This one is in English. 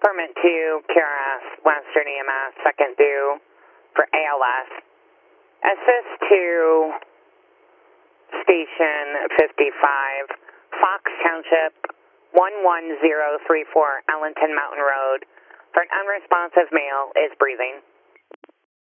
permit to QRS, Western EMS, second due for ALS. Assist to Station 55, Fox Township, 11034, Ellington Mountain Road, for an unresponsive male is breathing.